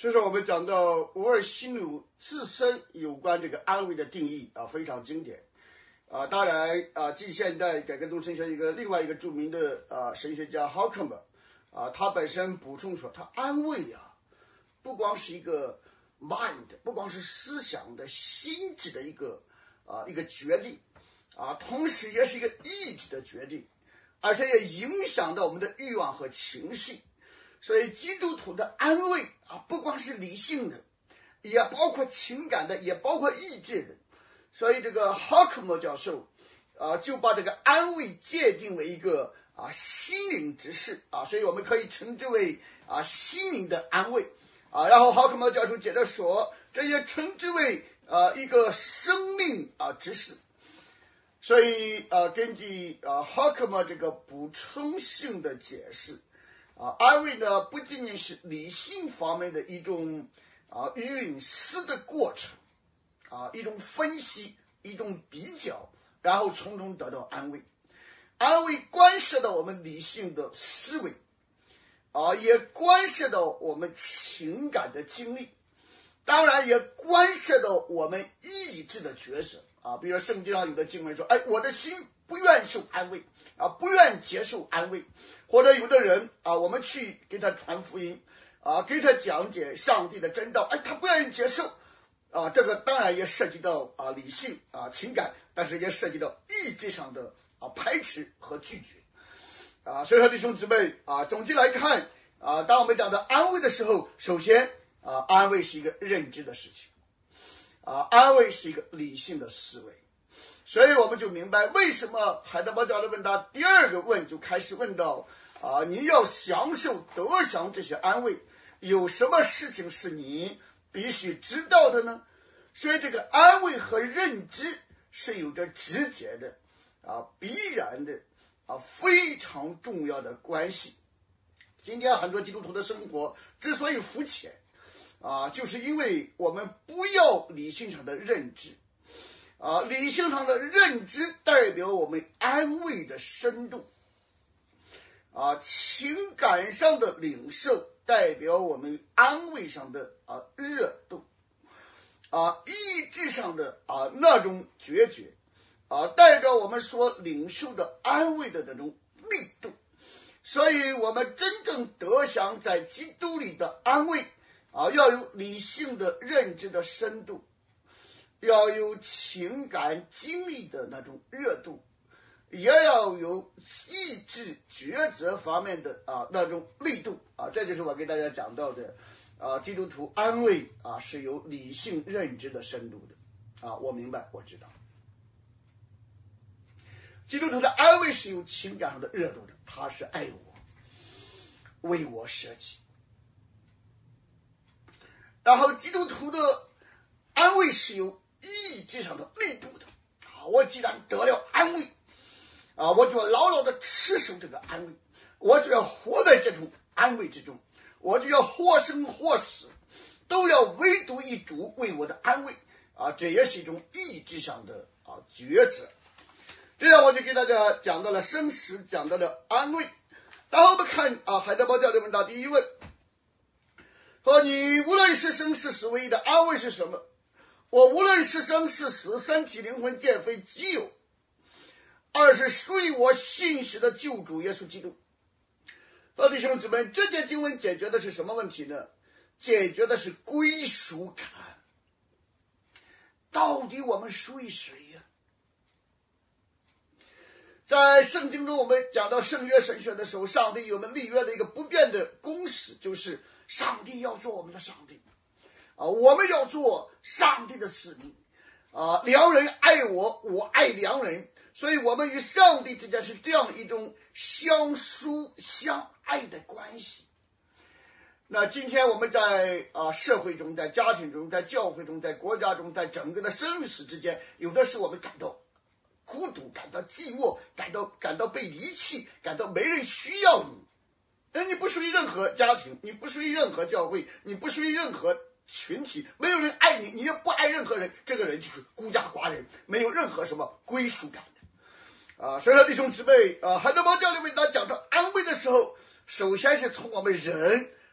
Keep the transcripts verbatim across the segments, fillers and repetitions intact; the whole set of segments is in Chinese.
所以说我们讲到乌尔西努自身有关这个安慰的定义啊，非常经典啊。当然啊，近现代改革中神学一个另外一个著名的啊神学家 Horkheimer 啊，他本身补充说，他安慰啊，不光是一个 mind， 不光是思想的心智的一个啊一个决定啊，同时也是一个意志的决定，而且也影响到我们的欲望和情绪。所以基督徒的安慰啊，不光是理性的，也包括情感的，也包括意志的。所以这个 Horkheimer 教授啊，就把这个安慰界定为一个啊心灵之事啊，所以我们可以称之为啊心灵的安慰啊。然后 Horkheimer 教授接着说，这也称之为啊一个生命啊之事。所以啊，根据啊 Horkheimer 这个补充性的解释。啊，安慰呢不仅仅是理性方面的一种啊运思的过程啊，一种分析，一种比较，然后从中得到安慰。安慰关涉到我们理性的思维啊，也关涉到我们情感的经历，当然也关涉到我们意志的抉择啊。比如圣经上有的经文说，哎，我的心不愿受安慰啊，不愿接受安慰。或者有的人啊，我们去给他传福音啊，给他讲解上帝的真道，哎，他不愿意接受啊，这个当然也涉及到啊理性啊情感，但是也涉及到意志上的啊排斥和拒绝啊。所以说弟兄姊妹啊，总体来看啊，当我们讲到安慰的时候，首先啊，安慰是一个认知的事情啊，安慰是一个理性的思维。所以我们就明白为什么海德堡教的问答第二个问就开始问到啊，你要享受得享这些安慰，有什么事情是你必须知道的呢？所以这个安慰和认知是有着直接的啊必然的啊非常重要的关系。今天很多基督徒的生活之所以肤浅啊，就是因为我们不要理性上的认知啊，理性上的认知代表我们安慰的深度啊，情感上的领受代表我们安慰上的啊热度啊，意志上的啊那种决绝啊，代表我们所领受的安慰的那种力度。所以我们真正得享在基督里的安慰啊，要有理性的认知的深度，要有情感经历的那种热度，也要有意志抉择方面的啊那种力度啊。这就是我给大家讲到的啊，基督徒安慰啊是有理性认知的深度的啊。我明白，我知道，基督徒的安慰是有情感上的热度的，他是爱我，为我舍己。然后基督徒的安慰是有意志上的力度的啊，我既然得了安慰啊，我就要牢牢的持守这个安慰，我就要活在这种安慰之中，我就要或生或死都要唯独一主为我的安慰啊，这也是一种意志上的啊抉择。这样我就给大家讲到了生死，讲到了安慰。然后我们看啊，海德堡教的问答第一问说，你无论是生是死，唯一的安慰是什么？我无论是生是死，身体灵魂皆非己有，而是属于我信实的救主耶稣基督。那弟兄姊妹，这节经文解决的是什么问题呢？解决的是归属感。到底我们属于谁呀？在圣经中我们讲到圣约神学的时候，上帝有我们立约的一个不变的公式，就是上帝要做我们的上帝啊，我们要做上帝的子民啊，良人爱我，我爱良人，所以我们与上帝之间是这样一种相疏相爱的关系。那今天我们在啊社会中，在家庭中，在教会中，在国家中，在整个的生死之间，有的时候我们感到孤独，感到寂寞，感到感到被离弃，感到没人需要你。哎，你不属于任何家庭，你不属于任何教会，你不属于任何群体，没有人爱你，你也不爱任何人，这个人就是孤家寡人，没有任何什么归属感的啊。所以说弟兄姊妹啊，海德堡教里面他讲到安慰的时候，首先是从我们人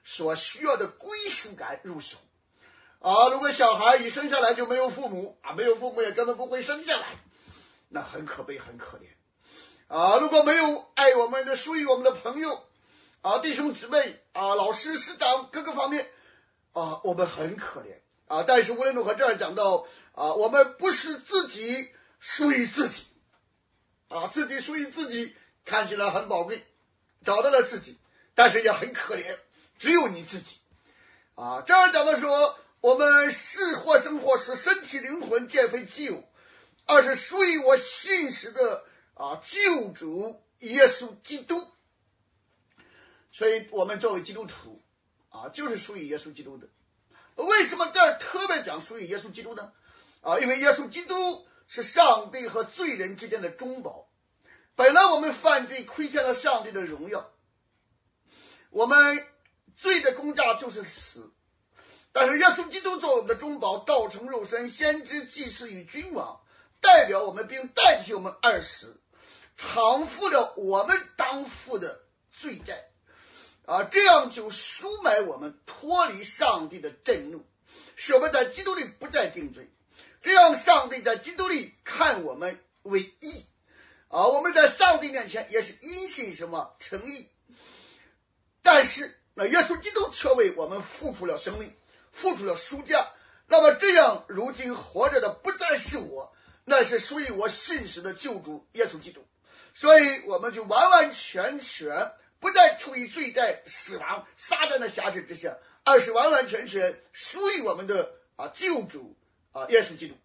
所需要的归属感入手。啊，如果小孩一生下来就没有父母啊，没有父母也根本不会生下来，那很可悲很可怜啊。如果没有爱我们的属于我们的朋友啊，弟兄姊妹啊，老师师长各个方面啊，我们很可怜啊。但是无论如何，这儿讲到啊，我们不是自己属于自己啊，自己属于自己看起来很宝贵，找到了自己，但是也很可怜，只有你自己啊。这儿讲的说，我们是或生或死，身体灵魂皆非己有，而是属于我信实的啊救主耶稣基督。所以我们作为基督徒啊，就是属于耶稣基督的。为什么这儿特别讲属于耶稣基督呢？啊，因为耶稣基督是上帝和罪人之间的中保。本来我们犯罪亏欠了上帝的荣耀，我们罪的工价就是死，但是耶稣基督作为我们的中保，道成肉身，先知祭司与君王，代表我们并代替我们而死，偿付了我们当负的罪债啊，这样就赎买我们脱离上帝的震怒，使我们在基督里不再定罪，这样上帝在基督里看我们为义啊，我们在上帝面前也是因信什么成义。但是那耶稣基督却为我们付出了生命，付出了赎价，那么这样如今活着的不再是我，那是属于我信实的救主耶稣基督，所以我们就完完全全不再处于罪债、死亡、撒旦的辖制之下，而是完完全全属于我们的啊救主啊耶稣基督。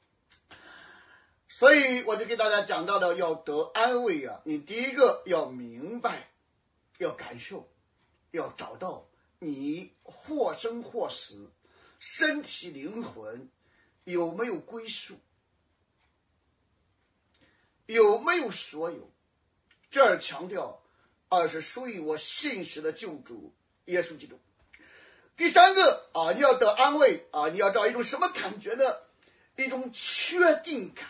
所以我就给大家讲到的，要得安慰啊，你第一个要明白，要感受，要找到你或生或死，身体灵魂有没有归属，有没有所有。这儿强调二是属于我信实的救主耶稣基督。第三个啊，你要得安慰啊，你要找一种什么感觉呢？一种确定感。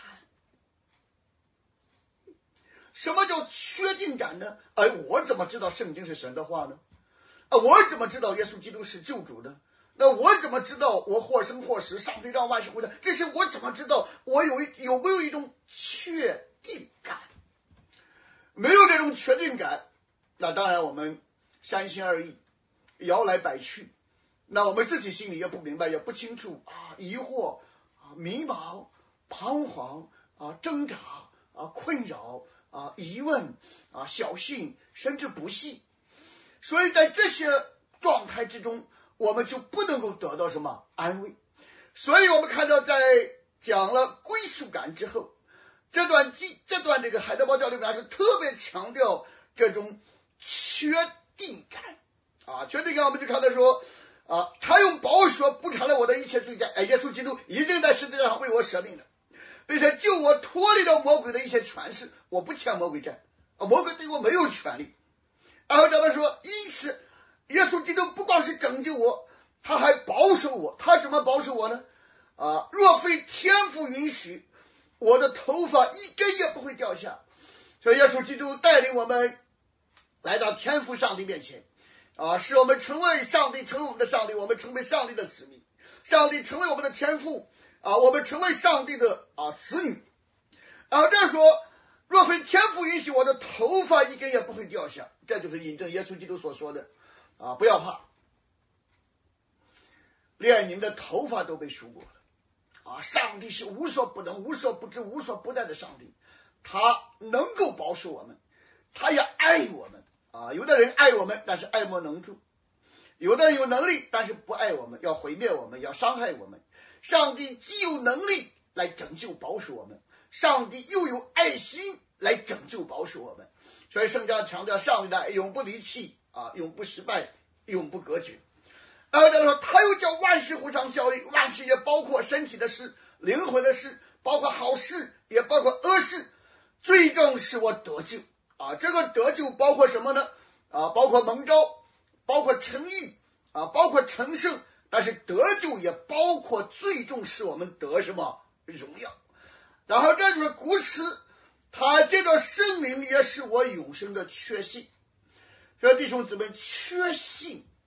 什么叫确定感呢？哎，我怎么知道圣经是神的话呢？啊，我怎么知道耶稣基督是救主呢？那我怎么知道我或生或死，上帝让万事互相？这是我怎么知道我有有没有一种确定感？没有这种确定感，那当然我们三心二意，摇来摆去，那我们自己心里也不明白，也不清楚啊，疑惑啊，迷茫、彷徨啊，挣扎啊，困扰啊，疑问啊，小信甚至不信。所以在这些状态之中，我们就不能够得到什么安慰。所以我们看到在讲了归属感之后，这段记这段这个海德堡教理表是特别强调这种确定感啊，确定感我们就看到说啊，他用宝血补偿了我的一切罪债，哎，耶稣基督已经在十字架上为我舍命了，并且救我脱离了魔鬼的一些权势，我不欠魔鬼债啊，魔鬼对我没有权利。然后讲到说，因此耶稣基督不光是拯救我，他还保守我。他怎么保守我呢？啊，若非天父允许，我的头发一根也不会掉下。所以耶稣基督带领我们来到天父上帝面前啊，使我们成为上帝，成为我们的上帝，我们成为上帝的子民，上帝成为我们的天父啊，我们成为上帝的啊子女。然后这样说，若非天父允许，我的头发一根也不会掉下。这就是引证耶稣基督所说的啊，不要怕，连你们的头发都被数过了啊！上帝是无所不能、无所不知、无所不在的上帝，他能够保守我们，他也爱我们啊！有的人爱我们，但是爱莫能助；有的人有能力，但是不爱我们，要毁灭我们，要伤害我们。上帝既有能力来拯救保守我们，上帝又有爱心来拯救保守我们。所以圣经强调上帝的爱永不离弃啊，永不失败，永不隔绝。然后他说，他又叫万事互相效力，万事也包括身体的事、灵魂的事，包括好事，也包括恶事，最终使我得救啊。这个得救包括什么呢？啊，包括蒙召，包括称义啊，包括成圣，但是得救也包括最终使我们得什么荣耀。然后这就是古词，他这个圣灵也是我永生的确信。所以弟兄姊妹，确信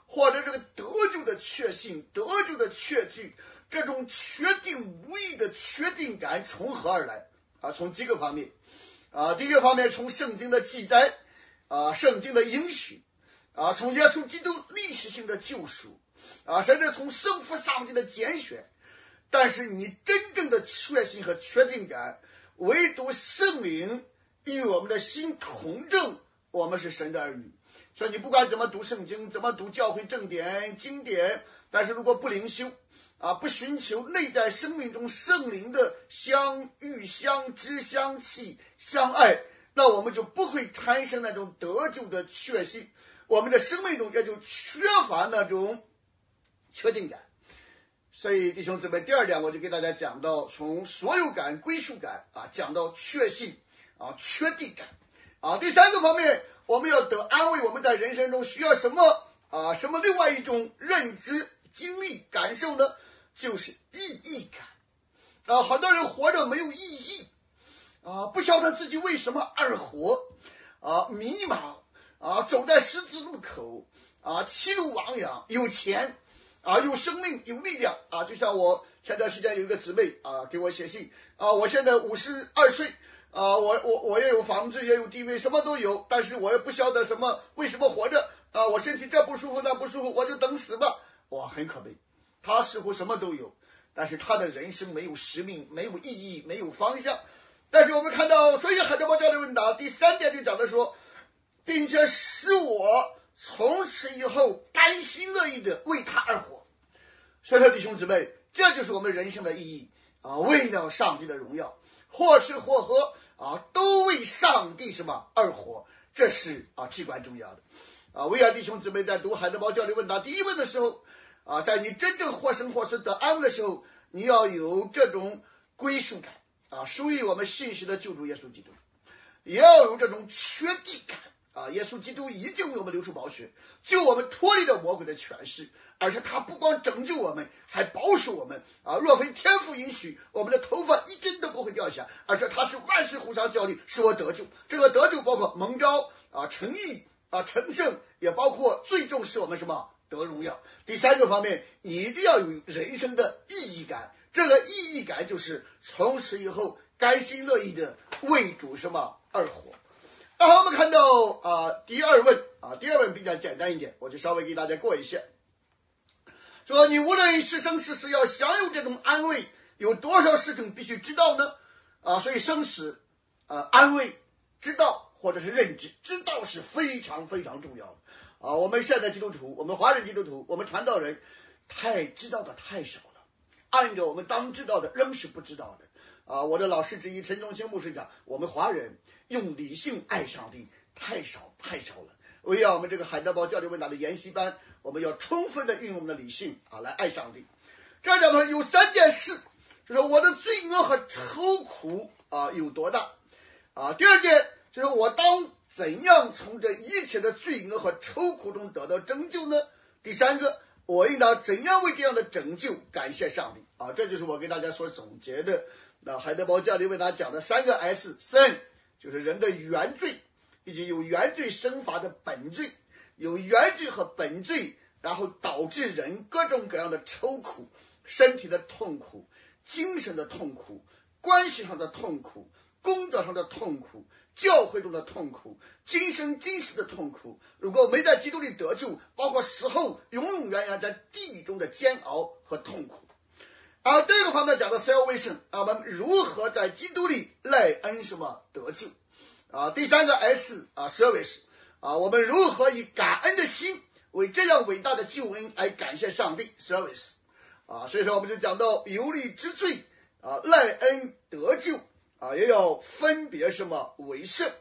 或者这个得救的确信、得救的确据，这种确定无疑的确定感从何而来啊？从几个方面啊，第一个方面从圣经的记载啊，圣经的应许啊，从耶稣基督历史性的救赎啊，甚至从圣父上帝的拣选。但是你真正的确信和确定感，唯独圣灵与我们的心同证，我们是神的儿女。所以你不管怎么读圣经，怎么读教会正典经典，但是如果不灵修啊，不寻求内在生命中圣灵的相遇、相知、相契、相爱，那我们就不会产生那种得救的确信，我们的生命中也就缺乏那种确定感。所以弟兄姊妹，第二点我就给大家讲到，从所有感、归属感啊，讲到确信啊、确定感啊。第三个方面，我们要得安慰，我们在人生中需要什么啊？什么另外一种认知、经历、感受呢？就是意义感啊。很多人活着没有意义啊，不晓得自己为什么而活啊，迷茫啊，走在十字路口啊，歧路亡羊，有钱啊，有生命，有力量啊！就像我前段时间有一个姊妹啊，给我写信啊，我现在五十二岁啊，我我我也有房子，也有地位，什么都有，但是我也不晓得什么为什么活着啊！我身体这不舒服那不舒服，我就等死吧！哇，很可悲。他似乎什么都有，但是他的人生没有使命，没有意义，没有方向。但是我们看到，所以海德堡教的问答第三点就讲的说，并且使我从此以后甘心乐意的为他而活。所以说弟兄姊妹，这就是我们人生的意义啊！为了上帝的荣耀，或吃或喝啊，都为上帝什么而活，这是啊至关重要的啊！为了弟兄姊妹在读海德堡教理问答第一问的时候啊，在你真正或生或死得安慰的时候，你要有这种归属感啊，属于我们信实的救主耶稣基督，也要有这种确定感啊！耶稣基督已经为我们流出宝血，救我们脱离了魔鬼的权势，而且他不光拯救我们，还保守我们啊！若非天父允许，我们的头发一根都不会掉下，而且他是万事互相效力，使我得救。这个得救包括蒙召啊、称义啊、成圣，也包括最终使我们什么得荣耀。第三个方面，你一定要有人生的意义感，这个意义感就是从此以后甘心乐意的为主什么而活。那好，我们看到啊，第二问啊，第二问比较简单一点，我就稍微给大家过一下。说你无论是生是死，要享有这种安慰，有多少事情必须知道呢？啊，所以生死啊、安慰、知道或者是认知，知道是非常非常重要的啊。我们现在基督徒，我们华人基督徒，我们传道人，太知道的太少了，按照我们当知道的，仍是不知道的。啊，我的老师之一陈忠清牧师讲，我们华人用理性爱上帝太少太少了。为了我们这个海德堡教理问答的研习班，我们要充分的运用我们的理性啊来爱上帝。这样讲呢，有三件事，就是我的罪恶和愁苦啊有多大啊。第二件就是我当怎样从这一切的罪恶和愁苦中得到拯救呢？第三个，我应当怎样为这样的拯救感谢上帝啊？这就是我给大家所总结的。那海德堡教理为大家讲的三个 S， sin 就是人的原罪，以及有原罪生发的本罪，有原罪和本罪，然后导致人各种各样的愁苦，身体的痛苦，精神的痛苦，关系上的痛苦，工作上的痛苦，教会中的痛苦，今生今世的痛苦，如果没在基督里得救，包括死后永永远远在地狱中的煎熬和痛苦。而第二个方面讲的 salvation 啊，我们如何在基督里赖恩什么得救啊？第三个 S 啊 service 啊，我们如何以感恩的心为这样伟大的救恩来感谢上帝 service 啊？所以说我们就讲到有理之罪啊，赖恩得救啊，也要分别什么为圣。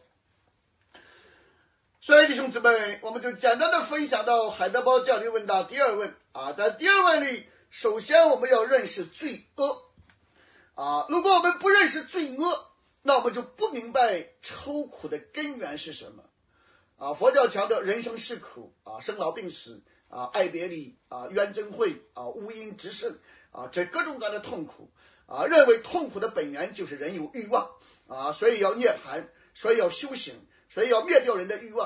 所以弟兄姊妹，我们就简单的分享到海德堡教理问答第二问啊，在第二问里，首先我们要认识罪恶啊，如果我们不认识罪恶，那我们就不明白愁苦的根源是什么啊。佛教强调人生是苦啊，生老病死啊，爱别离啊，冤憎会啊，乌阴直胜啊，这各种各样的痛苦啊，认为痛苦的本源就是人有欲望啊，所以要涅槃，所以要修行，所以要灭掉人的欲望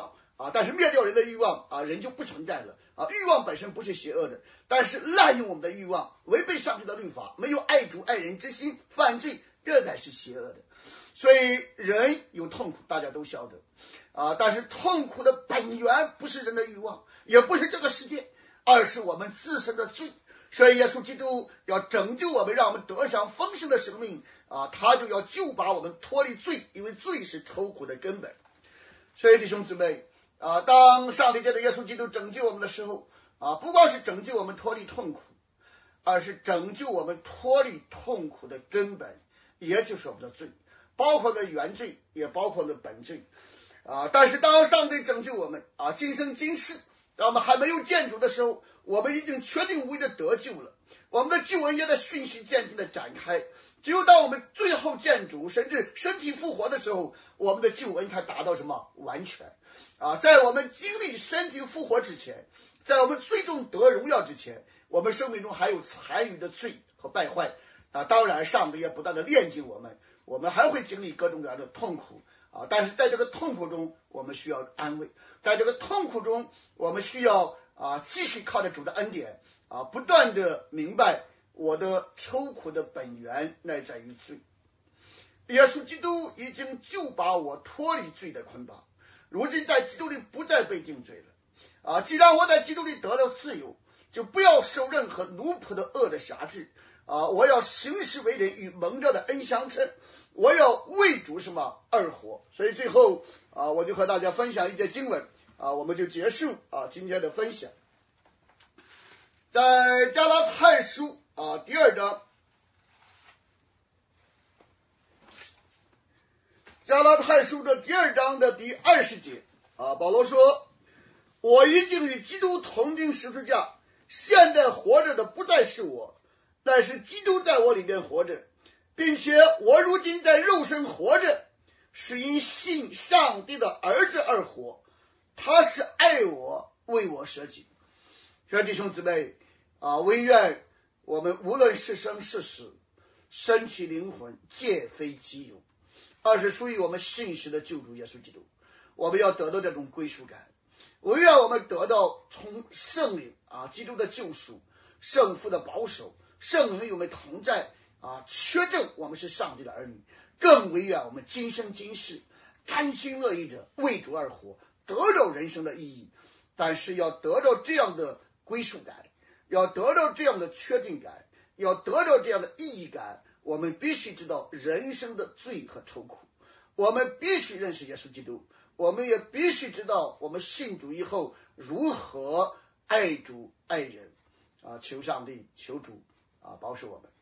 啊，但是灭掉人的欲望啊，人就不存在了啊。欲望本身不是邪恶的，但是滥用我们的欲望，违背上帝的律法，没有爱主爱人之心，犯罪，这才是邪恶的。所以人有痛苦，大家都晓得啊，但是痛苦的本源不是人的欲望，也不是这个世界，而是我们自身的罪。所以耶稣基督要拯救我们，让我们得享丰盛的生命啊，他就要救把我们脱离罪，因为罪是愁苦的根本。所以弟兄姊妹啊，当上帝借着耶稣基督拯救我们的时候啊，不光是拯救我们脱离痛苦，而是拯救我们脱离痛苦的根本，也就是我们的罪，包括了原罪，也包括了本罪啊。但是当上帝拯救我们啊，今生今世，当我们还没有见主的时候，我们已经确定无疑的得救了，我们的救恩也在循序渐进的展开。只有当我们最后见主，甚至身体复活的时候，我们的救恩才达到什么完全啊！在我们经历身体复活之前，在我们最终得荣耀之前，我们生命中还有残余的罪和败坏啊！当然上帝也不断的炼净我们，我们还会经历各种各样的痛苦啊！但是在这个痛苦中，我们需要安慰，在这个痛苦中，我们需要啊继续靠着主的恩典啊，不断的明白我的愁苦的本源乃在于罪。耶稣基督已经救把我脱离罪的捆绑，如今在基督里不再被定罪了啊！既然我在基督里得了自由，就不要受任何奴仆的恶的辖制啊！我要行事为人与蒙召的恩相称，我要为主什么而活。所以最后啊，我就和大家分享一节经文啊，我们就结束啊今天的分享。在加拉太书啊第二章，加拉太书的第二章的第二十节啊，保罗说：我已经与基督同钉十字架，现在活着的不再是我，但是基督在我里面活着，并且我如今在肉身活着，是因信上帝的儿子而活，他是爱我，为我舍己。兄弟兄姊妹啊，唯愿我们无论是生是死，身体灵魂皆非己有，而是属于我们信实的救主耶稣基督。我们要得到这种归属感，唯愿我们得到从圣灵啊基督的救赎，圣父的保守，圣灵与我们同在啊，确证我们是上帝的儿女。更唯愿我们今生今世甘心乐意着为主而活，得着人生的意义。但是要得到这样的归属感，要得到这样的确定感，要得到这样的意义感，我们必须知道人生的罪和愁苦，我们必须认识耶稣基督，我们也必须知道我们信主以后如何爱主爱人啊！求上帝求主啊保守我们。